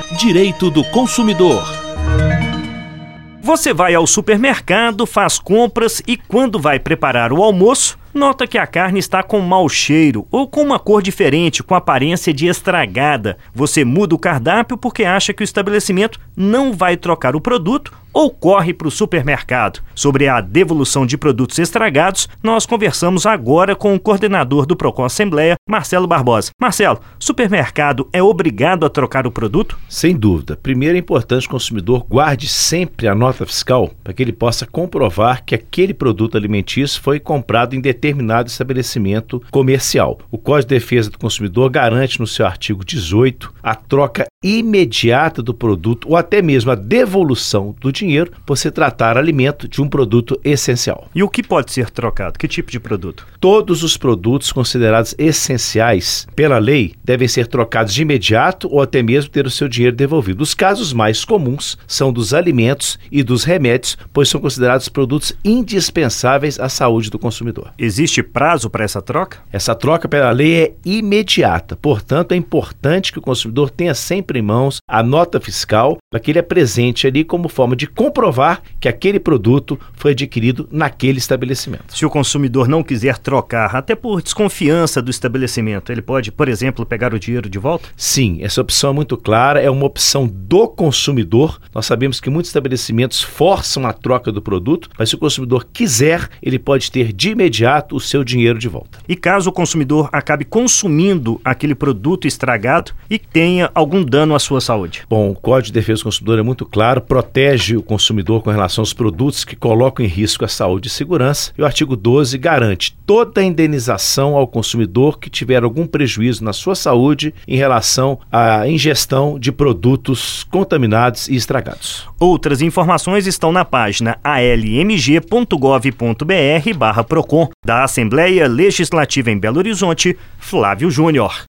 Direito do consumidor. Você vai ao supermercado, faz compras e quando vai preparar o almoço, nota que a carne está com mau cheiro ou com uma cor diferente, com aparência de estragada. Você muda o cardápio porque acha que o estabelecimento não vai trocar o produto ou corre para o supermercado. Sobre a devolução de produtos estragados, nós conversamos agora com o coordenador do Procon Assembleia, Marcelo Barbosa. Marcelo, supermercado é obrigado a trocar o produto? Sem dúvida. Primeiro é importante que o consumidor guarde sempre a nota fiscal para que ele possa comprovar que aquele produto alimentício foi comprado em determinado estabelecimento comercial. O Código de Defesa do Consumidor garante no seu artigo 18 a troca imediata do produto ou até mesmo a devolução do dinheiro por se tratar alimento de um produto essencial. E o que pode ser trocado? Que tipo de produto? Todos os produtos considerados essenciais pela lei devem ser trocados de imediato ou até mesmo ter o seu dinheiro devolvido. Os casos mais comuns são dos alimentos e dos remédios, pois são considerados produtos indispensáveis à saúde do consumidor. Existe prazo para essa troca? Essa troca pela lei é imediata, portanto é importante que o consumidor tenha sempre em mãos a nota fiscal para que ele apresente ali como forma de comprovar que aquele produto foi adquirido naquele estabelecimento. Se o consumidor não quiser trocar, até por desconfiança do estabelecimento, ele pode, por exemplo, pegar o dinheiro de volta? Sim, essa opção é muito clara, é uma opção do consumidor. Nós sabemos que muitos estabelecimentos forçam a troca do produto, mas se o consumidor quiser, ele pode ter de imediato o seu dinheiro de volta. E caso o consumidor acabe consumindo aquele produto estragado e tenha algum dano à sua saúde? Bom, o Código de Defesa do Consumidor é muito claro, protege o consumidor com relação aos produtos que colocam em risco a saúde e segurança. E o artigo 12 garante toda a indenização ao consumidor que tiver algum prejuízo na sua saúde em relação à ingestão de produtos contaminados e estragados. Outras informações estão na página almg.gov.br/Procon. Da Assembleia Legislativa em Belo Horizonte, Flávio Júnior.